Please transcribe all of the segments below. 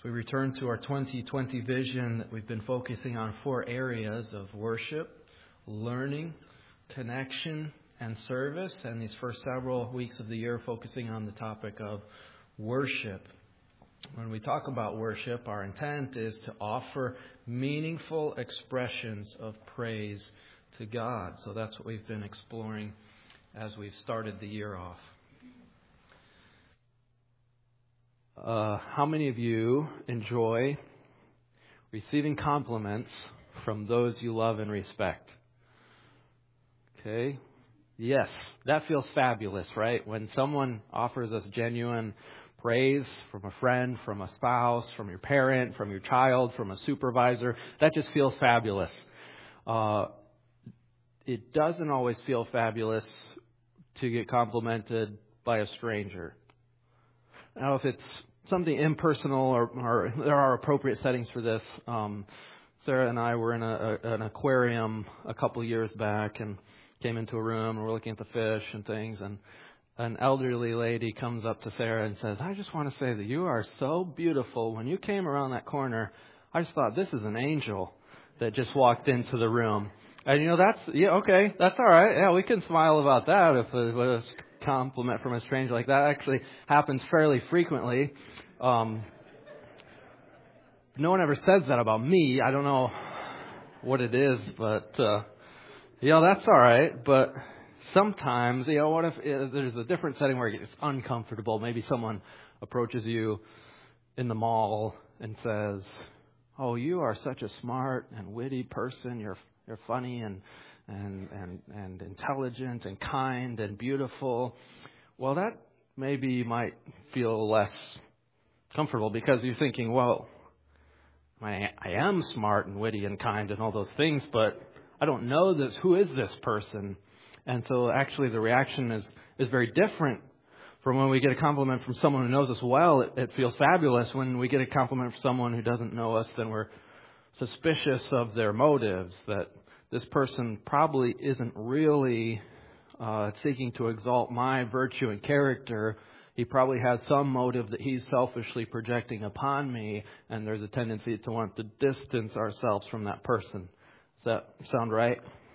So we return to our 2020 vision that we've been focusing on 4 areas of worship, learning, connection, and service. And these first several weeks of the year focusing on the topic of worship. When we talk about worship, our intent is to offer meaningful expressions of praise to God. So that's what we've been exploring as we've started the year off. How many of you enjoy receiving compliments from those you love and respect? Okay. Yes, that feels fabulous, right? When someone offers us genuine praise from a friend, from a spouse, from your parent, from your child, from a supervisor, that just feels fabulous. It doesn't always feel fabulous to get complimented by a stranger. Now, if it's something impersonal or there are appropriate settings for this, Sarah and I were in an aquarium a couple years back and came into a room and we're looking at the fish and things, and an elderly lady comes up to Sarah and says, "I just want to say that you are so beautiful. When you came around that corner, I just thought, this is an angel that just walked into the room." And okay, that's all right. Yeah, we can smile about that if it was a compliment from a stranger like that. Actually happens fairly frequently. No one ever says that about me. I don't know what it is, but that's all right. But sometimes, what if there's a different setting where it's uncomfortable? Maybe someone approaches you in the mall and says, "Oh, you are such a smart and witty person. You're funny and intelligent and kind and beautiful." Well, that maybe might feel less comfortable because you're thinking, well, I am smart and witty and kind and all those things, but I don't know this. Who is this person? And so actually the reaction is very different from when we get a compliment from someone who knows us well. It feels fabulous. When we get a compliment from someone who doesn't know us, then we're suspicious of their motives, that this person probably isn't really seeking to exalt my virtue and character. He probably has some motive that he's selfishly projecting upon me, and there's a tendency to want to distance ourselves from that person. Does that sound right?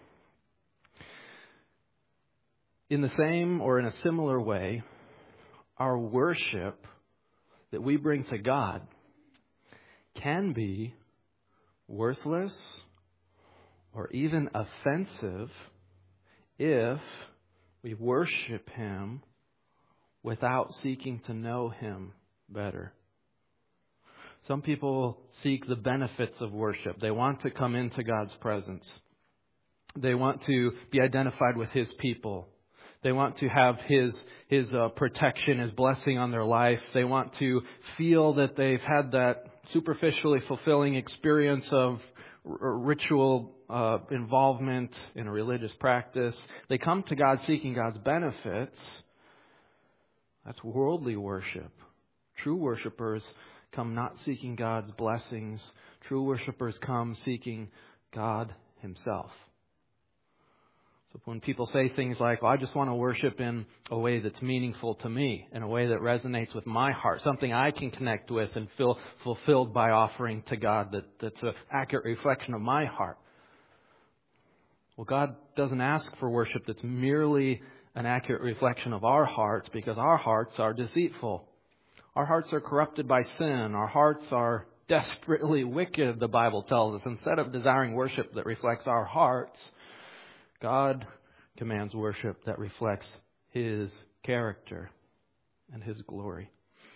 In the same or in a similar way, our worship that we bring to God can be worthless or even offensive if we worship Him without seeking to know Him better. Some people seek the benefits of worship. They want to come into God's presence. They want to be identified with His people. They want to have His protection, His blessing on their life. They want to feel that they've had that superficially fulfilling experience of ritual involvement in a religious practice. They come to God seeking God's benefits. That's worldly worship. True worshipers come not seeking God's blessings. True worshipers come seeking God Himself. So when people say things like, "I just want to worship in a way that's meaningful to me, in a way that resonates with my heart, something I can connect with and feel fulfilled by offering to God that's an accurate reflection of my heart." Well, God doesn't ask for worship that's merely an accurate reflection of our hearts, because our hearts are deceitful. Our hearts are corrupted by sin. Our hearts are desperately wicked, the Bible tells us. Instead of desiring worship that reflects our hearts, God commands worship that reflects His character and His glory.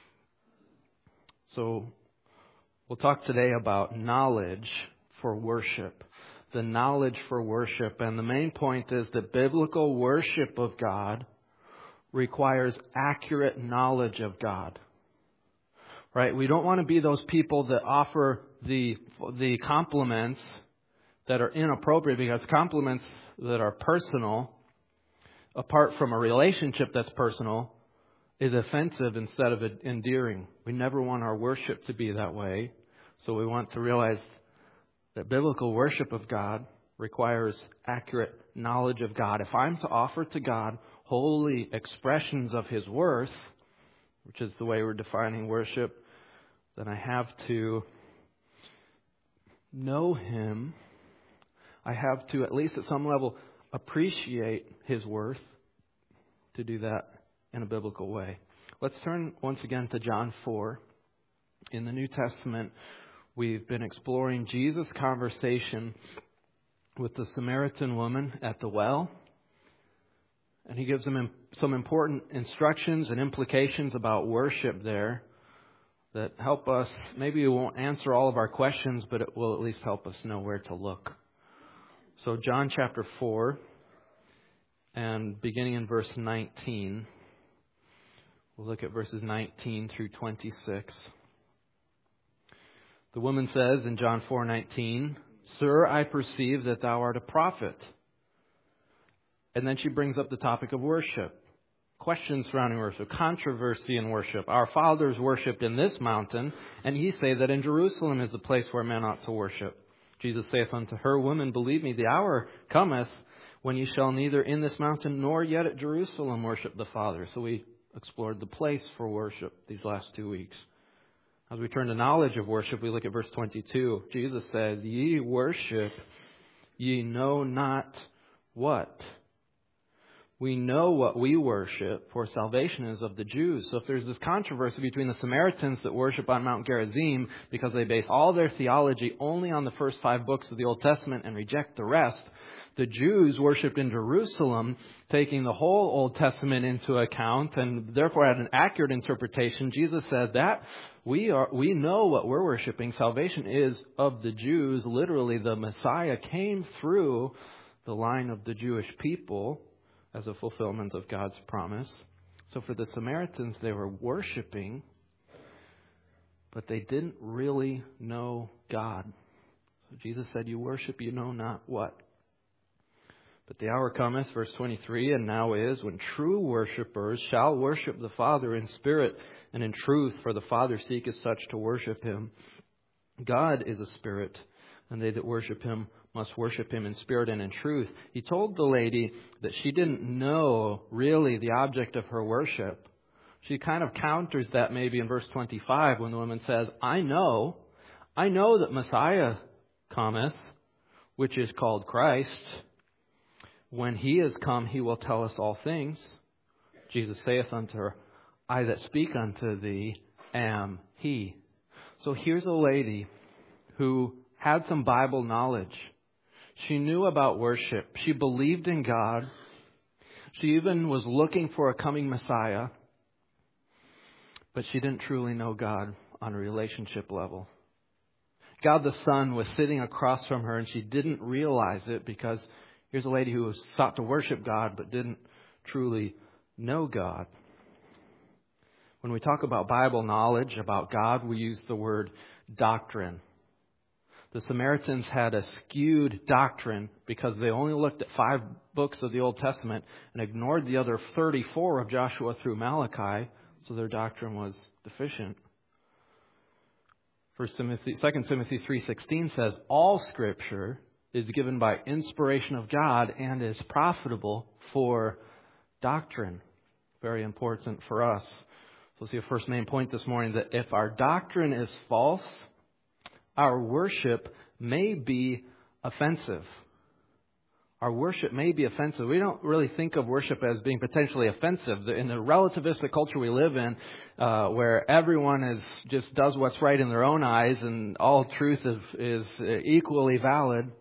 So we'll talk today about knowledge for worship. The knowledge for worship. And the main point is that biblical worship of God requires accurate knowledge of God. Right? We don't want to be those people that offer the compliments that are inappropriate, because compliments that are personal, apart from a relationship that's personal, is offensive instead of endearing. We never want our worship to be that way. So we want to realize that biblical worship of God requires accurate knowledge of God. If I'm to offer to God holy expressions of His worth, which is the way we're defining worship, then I have to know Him. I have to, at least at some level, appreciate His worth to do that in a biblical way. Let's turn once again to John 4. In the New Testament, we've been exploring Jesus' conversation with the Samaritan woman at the well. And He gives them some important instructions and implications about worship there that help us. Maybe it won't answer all of our questions, but it will at least help us know where to look. So John chapter 4, and beginning in verse 19, we'll look at verses 19 through 26. The woman says in John 4:19, "Sir, I perceive that thou art a prophet." And then she brings up the topic of worship. Questions surrounding worship, controversy in worship. Our fathers worshipped in this mountain, and ye say that in Jerusalem is the place where men ought to worship. Jesus saith unto her, Woman, believe me, the hour cometh when ye shall neither in this mountain nor yet at Jerusalem worship the Father. So we explored the place for worship these last 2 weeks. As we turn to knowledge of worship, we look at verse 22. Jesus says, Ye worship, ye know not what. We know what we worship, for salvation is of the Jews. So if there's this controversy between the Samaritans that worship on Mount Gerizim because they base all their theology only on the first 5 books of the Old Testament and reject the rest, the Jews worshipped in Jerusalem, taking the whole Old Testament into account and therefore had an accurate interpretation. Jesus said that we know what we're worshiping. Salvation is of the Jews. Literally, the Messiah came through the line of the Jewish people as a fulfillment of God's promise. So for the Samaritans, they were worshiping, but they didn't really know God. So Jesus said, You worship, you know not what. But the hour cometh, verse 23, and now is, when true worshipers shall worship the Father in spirit and in truth, for the Father seeketh such to worship Him. God is a spirit, and they that worship Him must worship Him in spirit and in truth. He told the lady that she didn't know really the object of her worship. She kind of counters that maybe in verse 25 when the woman says, I know that Messiah cometh, which is called Christ. When He is come, He will tell us all things. Jesus saith unto her, I that speak unto thee am He. So here's a lady who had some Bible knowledge. She knew about worship. She believed in God. She even was looking for a coming Messiah. But she didn't truly know God on a relationship level. God the Son was sitting across from her, and she didn't realize it because here's a lady who sought to worship God but didn't truly know God. When we talk about Bible knowledge about God, we use the word doctrine. The Samaritans had a skewed doctrine because they only looked at 5 books of the Old Testament and ignored the other 34 of Joshua through Malachi, so their doctrine was deficient. 2 Timothy 3:16 says, All Scripture is given by inspiration of God and is profitable for doctrine. Very important for us. So we'll see a first main point this morning, that if our doctrine is false, our worship may be offensive. Our worship may be offensive. We don't really think of worship as being potentially offensive. In the relativistic culture we live in, where everyone just does what's right in their own eyes and all truth is equally valid,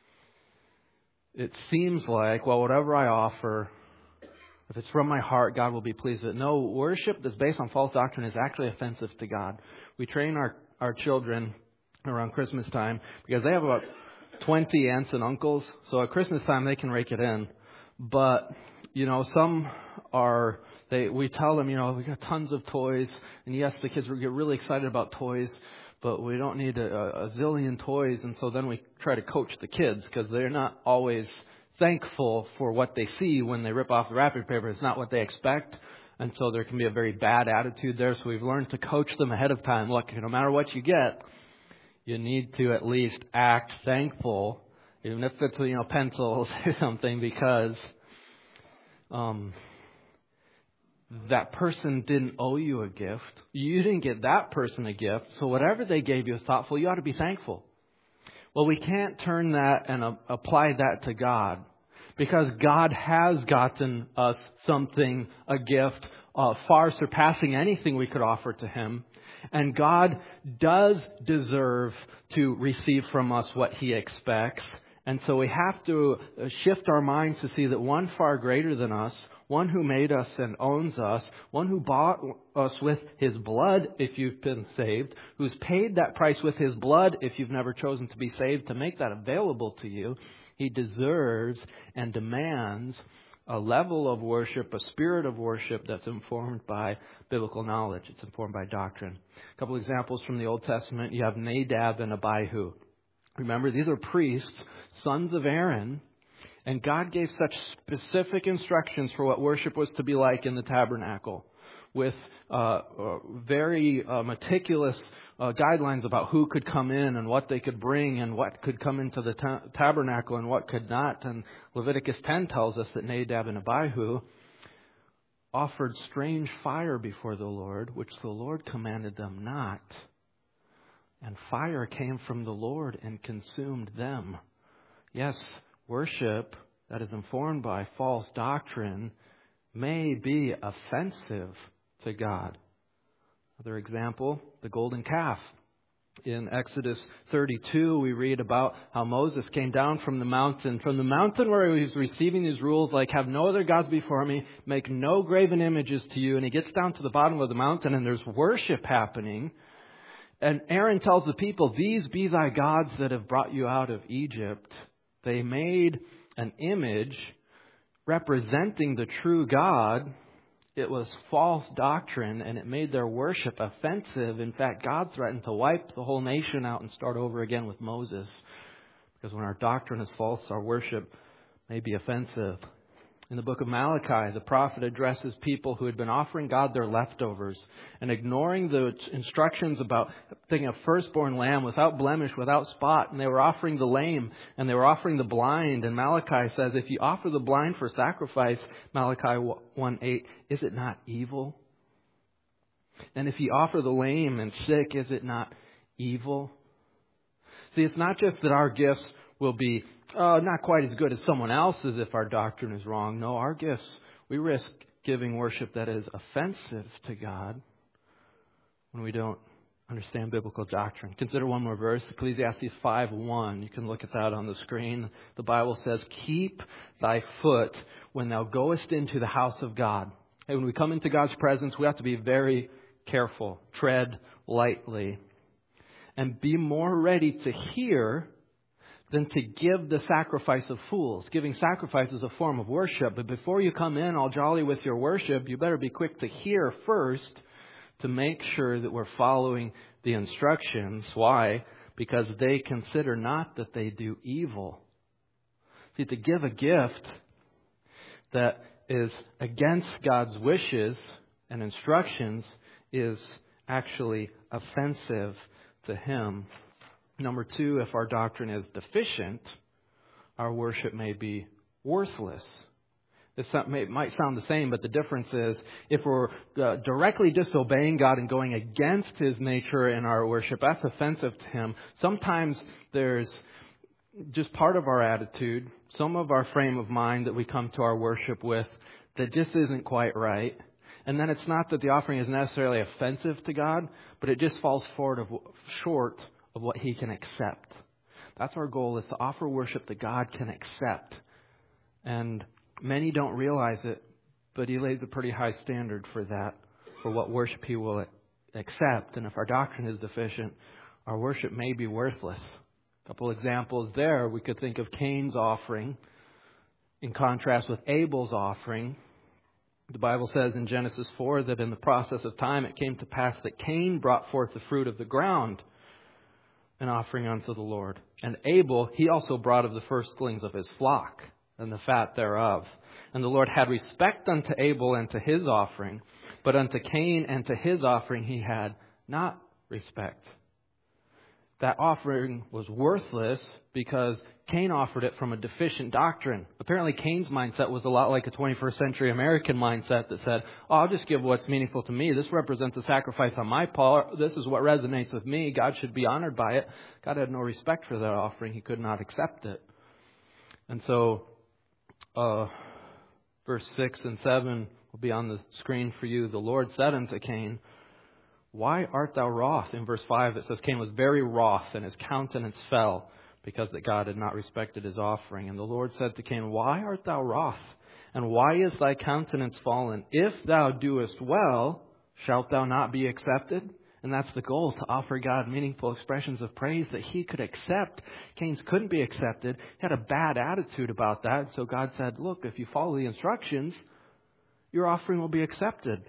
it seems like, well, whatever I offer, if it's from my heart, God will be pleased with it. No, worship that's based on false doctrine is actually offensive to God. We train our children around Christmas time because they have about 20 aunts and uncles. So at Christmas time, they can rake it in. But, some are, we tell them, we got tons of toys. And yes, the kids get really excited about toys, but we don't need a zillion toys. And so then we try to coach the kids because they're not always thankful for what they see when they rip off the wrapping paper. It's not what they expect. And so there can be a very bad attitude there. So we've learned to coach them ahead of time. Look, no matter what you get, you need to at least act thankful, even if it's, pencils or something, because that person didn't owe you a gift. You didn't get that person a gift. So whatever they gave you is thoughtful. You ought to be thankful. Well, we can't turn that and apply that to God, because God has gotten us something, a gift, far surpassing anything we could offer to Him. And God does deserve to receive from us what He expects. And so we have to shift our minds to see that one far greater than us, one who made us and owns us, one who bought us with His blood if you've been saved, who's paid that price with His blood if you've never chosen to be saved, to make that available to you, He deserves and demands a level of worship, a spirit of worship that's informed by biblical knowledge. It's informed by doctrine. A couple examples from the Old Testament. You have Nadab and Abihu. Remember, these are priests, sons of Aaron, and God gave such specific instructions for what worship was to be like in the tabernacle, with very meticulous guidelines about who could come in and what they could bring and what could come into the tabernacle and what could not. And Leviticus 10 tells us that Nadab and Abihu offered strange fire before the Lord, which the Lord commanded them not. And fire came from the Lord and consumed them. Yes, worship that is informed by false doctrine may be offensive to God. Another example, the golden calf. In Exodus 32, we read about how Moses came down from the mountain where he was receiving these rules, like, have no other gods before me, make no graven images to you. And he gets down to the bottom of the mountain and there's worship happening. And Aaron tells the people, these be thy gods that have brought you out of Egypt. They made an image representing the true God. It was false doctrine, and it made their worship offensive. In fact, God threatened to wipe the whole nation out and start over again with Moses. Because when our doctrine is false, our worship may be offensive. In the book of Malachi, the prophet addresses people who had been offering God their leftovers and ignoring the instructions about taking a firstborn lamb without blemish, without spot. And they were offering the lame and they were offering the blind. And Malachi says, if you offer the blind for sacrifice, Malachi 1:8, is it not evil? And if you offer the lame and sick, is it not evil? See, it's not just that our gifts will be not quite as good as someone else's if our doctrine is wrong. No, our gifts, we risk giving worship that is offensive to God when we don't understand biblical doctrine. Consider one more verse, Ecclesiastes 5:1. You can look at that on the screen. The Bible says, keep thy foot when thou goest into the house of God. And when we come into God's presence, we have to be very careful. Tread lightly. And be more ready to hear than to give the sacrifice of fools. Giving sacrifice is a form of worship. But before you come in all jolly with your worship, you better be quick to hear first to make sure that we're following the instructions. Why? Because they consider not that they do evil. See, to give a gift that is against God's wishes and instructions is actually offensive to Him. Number two, if our doctrine is deficient, our worship may be worthless. This might sound the same, but the difference is if we're directly disobeying God and going against His nature in our worship, that's offensive to Him. Sometimes there's just part of our attitude, some of our frame of mind that we come to our worship with that just isn't quite right. And then it's not that the offering is necessarily offensive to God, but it just falls short of what He can accept. That's our goal, is to offer worship that God can accept. And many don't realize it, but He lays a pretty high standard for that, for what worship He will accept. And if our doctrine is deficient, our worship may be worthless. A couple examples there. We could think of Cain's offering in contrast with Abel's offering. The Bible says in Genesis 4 that in the process of time it came to pass that Cain brought forth the fruit of the ground, an offering unto the Lord. And Abel, he also brought of the firstlings of his flock and the fat thereof. And the Lord had respect unto Abel and to his offering, but unto Cain and to his offering He had not respect. that offering was worthless because Cain offered it from a deficient doctrine. Apparently Cain's mindset was a lot like a 21st century American mindset that said, oh, I'll just give what's meaningful to me. This represents a sacrifice on my part. This is what resonates with me. God should be honored by it. God had no respect for that offering. He could not accept it. And so, verse 6 and 7 will be on the screen for you. The Lord said unto Cain, why art thou wroth? In verse 5 it says Cain was very wroth and his countenance fell because that God had not respected his offering. And the Lord said to Cain, why art thou wroth? And why is thy countenance fallen? If thou doest well, shalt thou not be accepted? And that's the goal, to offer God meaningful expressions of praise that He could accept. Cain's couldn't be accepted. He had a bad attitude about that. So God said, look, if you follow the instructions, your offering will be accepted.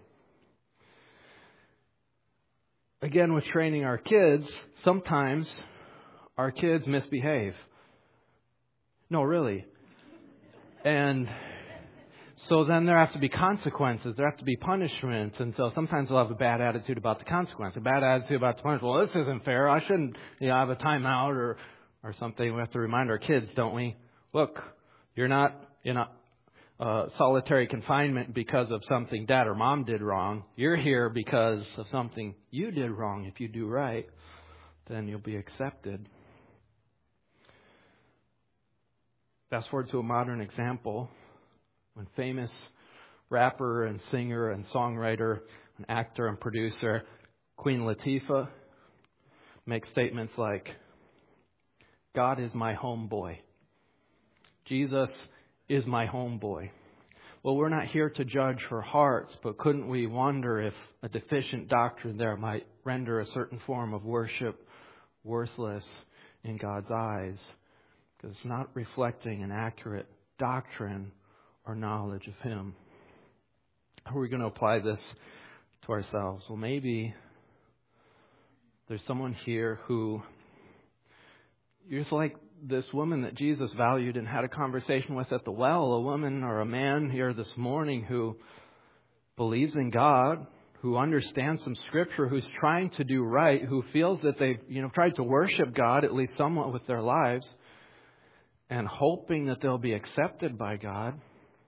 Again, with training our kids, sometimes our kids misbehave. No, really. And so then there have to be consequences. There have to be punishments. And so sometimes they'll have a bad attitude about the consequence, a bad attitude about the punishment. Well, this isn't fair. I shouldn't have a timeout or something. We have to remind our kids, don't we? Look, you're not in a solitary confinement because of something dad or mom did wrong. You're here because of something you did wrong. If you do right, then you'll be accepted. Fast forward to a modern example. When famous rapper and singer and songwriter, an actor and producer, Queen Latifah, makes statements like, God is my homeboy. Jesus is my homeboy. Well, we're not here to judge her hearts, but couldn't we wonder if a deficient doctrine there might render a certain form of worship worthless in God's eyes? Because it's not reflecting an accurate doctrine or knowledge of Him. How are we going to apply this to ourselves? Well, maybe there's someone here who, you're just like this woman that Jesus valued and had a conversation with at the well, a woman or a man here this morning who believes in God, who understands some Scripture, who's trying to do right, who feels that they've tried to worship God at least somewhat with their lives, and hoping that they'll be accepted by God.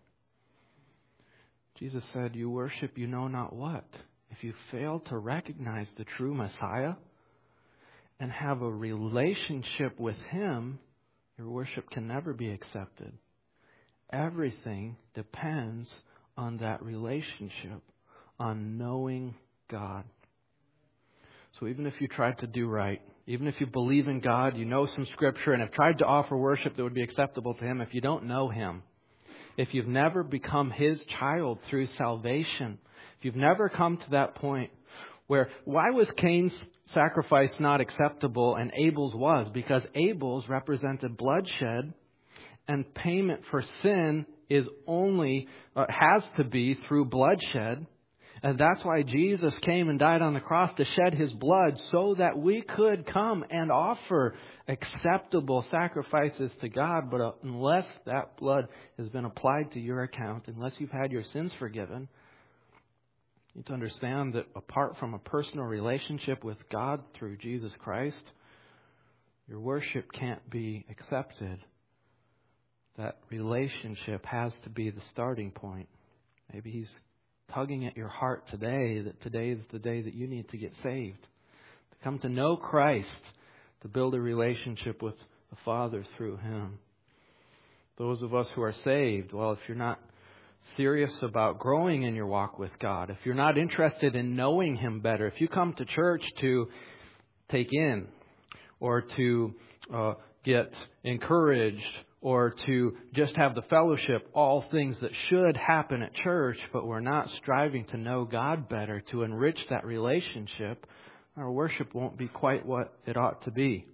Jesus said, you worship you know not what. If you fail to recognize the true Messiah and have a relationship with Him, your worship can never be accepted. Everything depends on that relationship, on knowing God. So even if you tried to do right, even if you believe in God, you know some Scripture, and have tried to offer worship that would be acceptable to Him, if you don't know Him, if you've never become His child through salvation, if you've never come to that point where, why was Cain's sacrifice not acceptable and Abel's was? Because Abel's represented bloodshed, and payment for sin is only, has to be through bloodshed. And that's why Jesus came and died on the cross, to shed His blood so that we could come and offer acceptable sacrifices to God. But unless that blood has been applied to your account, unless you've had your sins forgiven, you need to understand that apart from a personal relationship with God through Jesus Christ, your worship can't be accepted. That relationship has to be the starting point. Maybe He's tugging at your heart today, that today is the day that you need to get saved, to come to know Christ, to build a relationship with the Father through Him. Those of us who are saved, well, if you're not serious about growing in your walk with God, if you're not interested in knowing Him better, if you come to church to take in or to get encouraged or to just have the fellowship, all things that should happen at church, but we're not striving to know God better, to enrich that relationship, our worship won't be quite what it ought to be.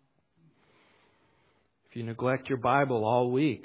If you neglect your Bible all week,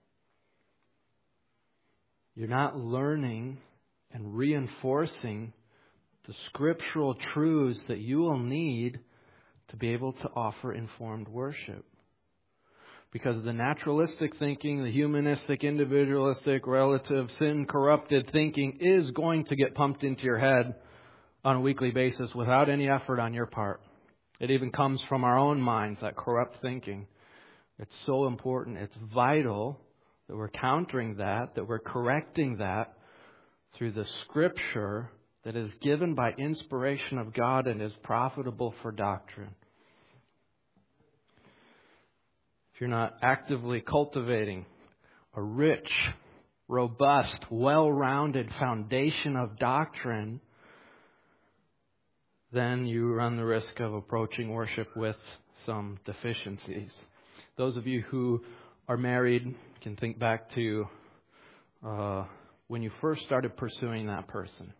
you're not learning and reinforcing the scriptural truths that you will need to be able to offer informed worship. Because the naturalistic thinking, the humanistic, individualistic, relative, sin-corrupted thinking is going to get pumped into your head on a weekly basis without any effort on your part. It even comes from our own minds, that corrupt thinking. It's so important. It's vital that we're countering that we're correcting that through the Scripture that is given by inspiration of God and is profitable for doctrine. If you're not actively cultivating a rich, robust, well-rounded foundation of doctrine, then you run the risk of approaching worship with some deficiencies. Those of you who are married can think back to when you first started pursuing that person.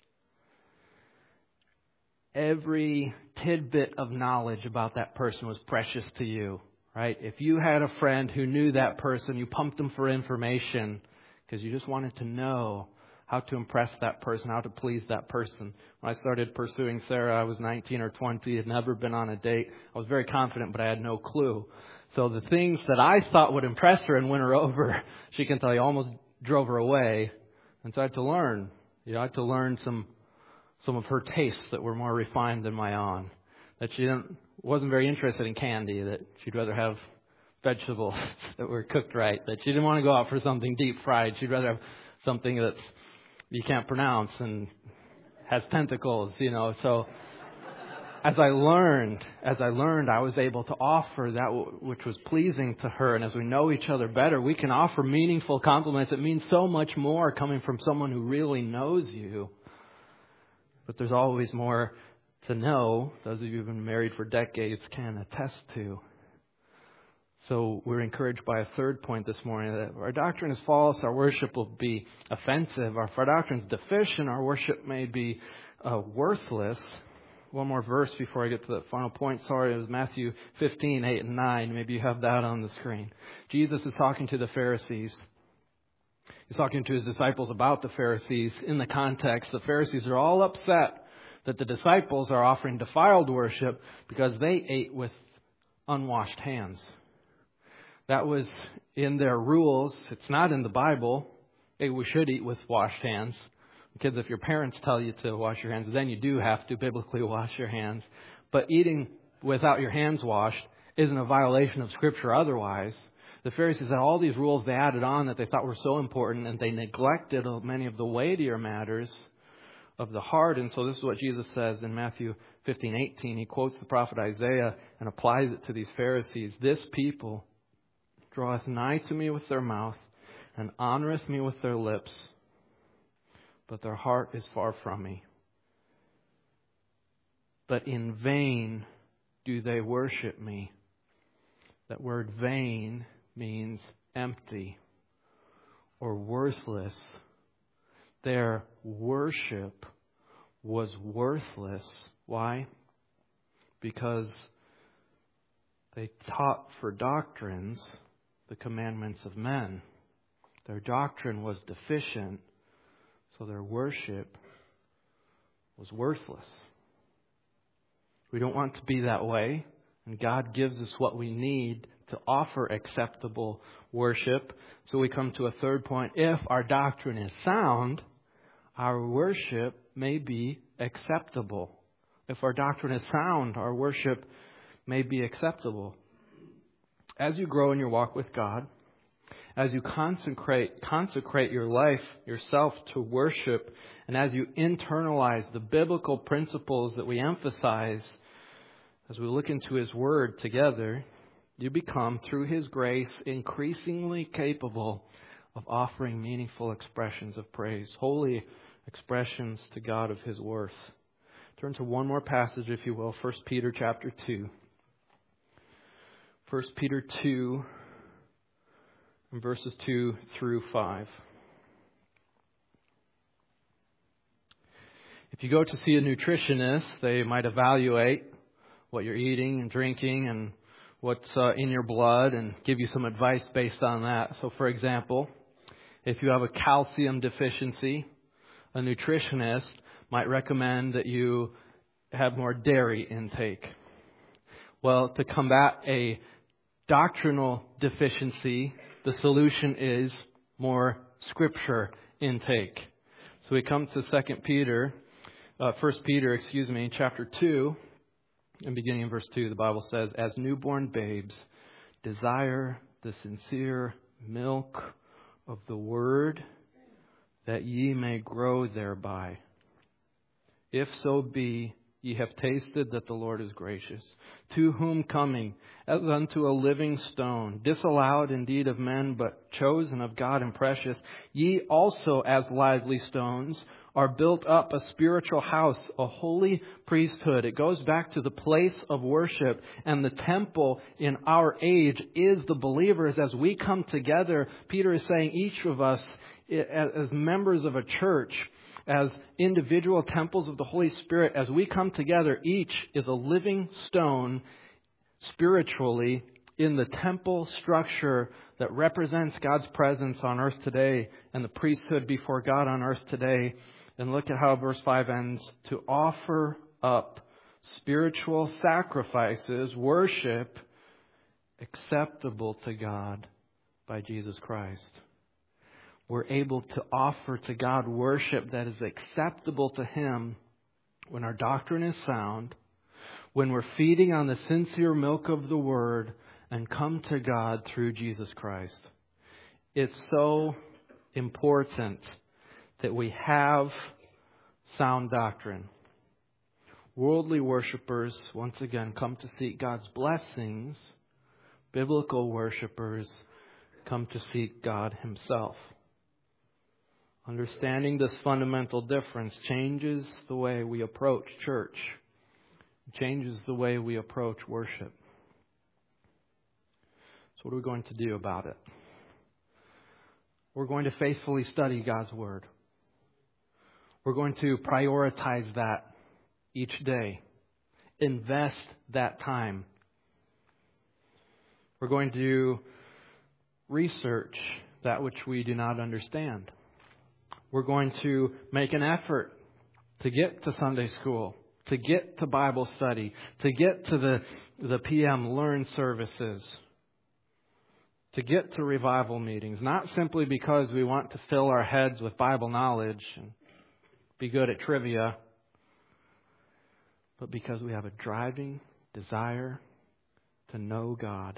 Every tidbit of knowledge about that person was precious to you, right? If you had a friend who knew that person, you pumped them for information because you just wanted to know how to impress that person, how to please that person. When I started pursuing Sarah, I was 19 or 20, had never been on a date. I was very confident, but I had no clue. So the things that I thought would impress her and win her over, she can tell you, almost drove her away. And so I had to learn. I had to learn some of her tastes that were more refined than my own. That she wasn't very interested in candy, that she'd rather have vegetables that were cooked right, that she didn't want to go out for something deep fried. She'd rather have something that's you can't pronounce and has tentacles, So as I learned, I was able to offer that which was pleasing to her. And as we know each other better, we can offer meaningful compliments. It means so much more coming from someone who really knows you. But there's always more to know. Those of you who've been married for decades can attest to. So we're encouraged by a third point this morning, that if our doctrine is false, our worship will be offensive. If our doctrine is deficient, our worship may be worthless. One more verse before I get to the final point. Sorry, it was Matthew 15, 8 and 9. Maybe you have that on the screen. Jesus is talking to the Pharisees. He's talking to his disciples about the Pharisees. In the context, the Pharisees are all upset that the disciples are offering defiled worship because they ate with unwashed hands. That was in their rules. It's not in the Bible. Hey, we should eat with washed hands. Kids, if your parents tell you to wash your hands, then you do have to biblically wash your hands. But eating without your hands washed isn't a violation of Scripture otherwise. The Pharisees had all these rules they added on that they thought were so important, and they neglected many of the weightier matters of the heart. And so this is what Jesus says in Matthew 15:18. He quotes the prophet Isaiah and applies it to these Pharisees. This people draweth nigh to me with their mouth, and honoreth me with their lips, but their heart is far from me. But in vain do they worship me. That word vain means empty or worthless. Their worship was worthless. Why? Because they taught for doctrines the commandments of men. Their doctrine was deficient, so their worship was worthless. We don't want to be that way, and God gives us what we need to offer acceptable worship. So we come to a third point. If our doctrine is sound, our worship may be acceptable. If our doctrine is sound, our worship may be acceptable. As you grow in your walk with God, as you consecrate your life, yourself to worship, and as you internalize the biblical principles that we emphasize, as we look into His Word together, you become, through His grace, increasingly capable of offering meaningful expressions of praise, holy expressions to God of His worth. Turn to one more passage, if you will, 1 Peter chapter 2. 1 Peter 2, and verses 2 through 5. If you go to see a nutritionist, they might evaluate what you're eating and drinking and what's in your blood and give you some advice based on that. So, for example, if you have a calcium deficiency, a nutritionist might recommend that you have more dairy intake. Well, to combat a doctrinal deficiency, the solution is more Scripture intake. So we come to 1 Peter, chapter 2, And beginning in verse 2, the Bible says, "As newborn babes, desire the sincere milk of the word, that ye may grow thereby. If so be ye have tasted that the Lord is gracious, to whom coming as unto a living stone, disallowed indeed of men, but chosen of God and precious, ye also as lively stones are built up a spiritual house, a holy priesthood." It goes back to the place of worship, and the temple in our age is the believers. As we come together, Peter is saying each of us as members of a church, as individual temples of the Holy Spirit, as we come together, each is a living stone spiritually in the temple structure that represents God's presence on earth today and the priesthood before God on earth today. And look at how verse 5 ends. To offer up spiritual sacrifices, worship acceptable to God by Jesus Christ. We're able to offer to God worship that is acceptable to Him when our doctrine is sound, when we're feeding on the sincere milk of the Word and come to God through Jesus Christ. It's so important that we have sound doctrine. Worldly worshipers, once again, come to seek God's blessings. Biblical worshipers come to seek God Himself. Understanding this fundamental difference changes the way we approach church. It changes the way we approach worship. So what are we going to do about it? We're going to faithfully study God's Word. We're going to prioritize that each day. Invest that time. We're going to research that which we do not understand. We're going to make an effort to get to Sunday school, to get to Bible study, to get to the PM Learn services, to get to revival meetings, not simply because we want to fill our heads with Bible knowledge and be good at trivia, but because we have a driving desire to know God.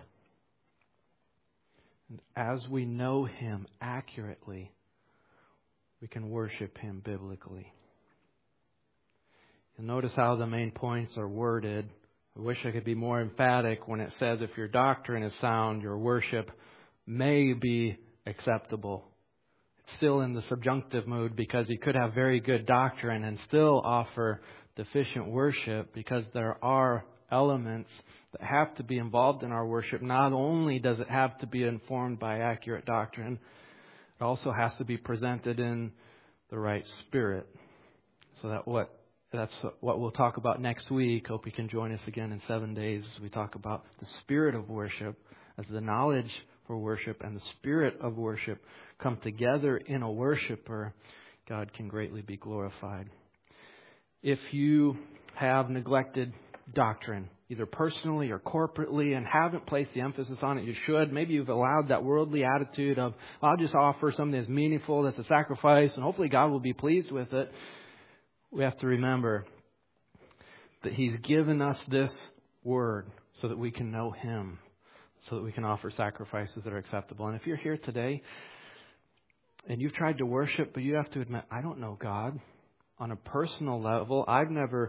And as we know Him accurately, we can worship Him biblically. You'll notice how the main points are worded. I wish I could be more emphatic when it says if your doctrine is sound, your worship may be acceptable. It's still in the subjunctive mood because you could have very good doctrine and still offer deficient worship, because there are elements that have to be involved in our worship. Not only does it have to be informed by accurate doctrine, it also has to be presented in the right spirit. So that's what we'll talk about next week. Hope you can join us again in 7 days as we talk about the spirit of worship, as the knowledge for worship and the spirit of worship come together in a worshiper. God can greatly be glorified. If you have neglected doctrine, either personally or corporately, and haven't placed the emphasis on it, you should. Maybe you've allowed that worldly attitude of, I'll just offer something that's meaningful, that's a sacrifice, and hopefully God will be pleased with it. We have to remember that He's given us this Word so that we can know Him, so that we can offer sacrifices that are acceptable. And if you're here today and you've tried to worship, but you have to admit, I don't know God on a personal level. I've never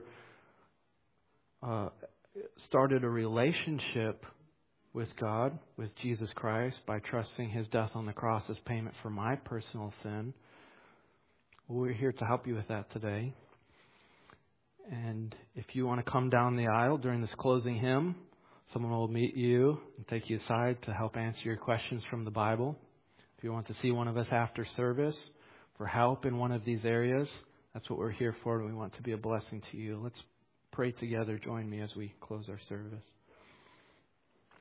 started a relationship with God, with Jesus Christ, by trusting His death on the cross as payment for my personal sin. Well, we're here to help you with that today. And if you want to come down the aisle during this closing hymn, someone will meet you and take you aside to help answer your questions from the Bible. If you want to see one of us after service for help in one of these areas, that's what we're here for, and we want to be a blessing to you. Let's pray together. Join me as we close our service.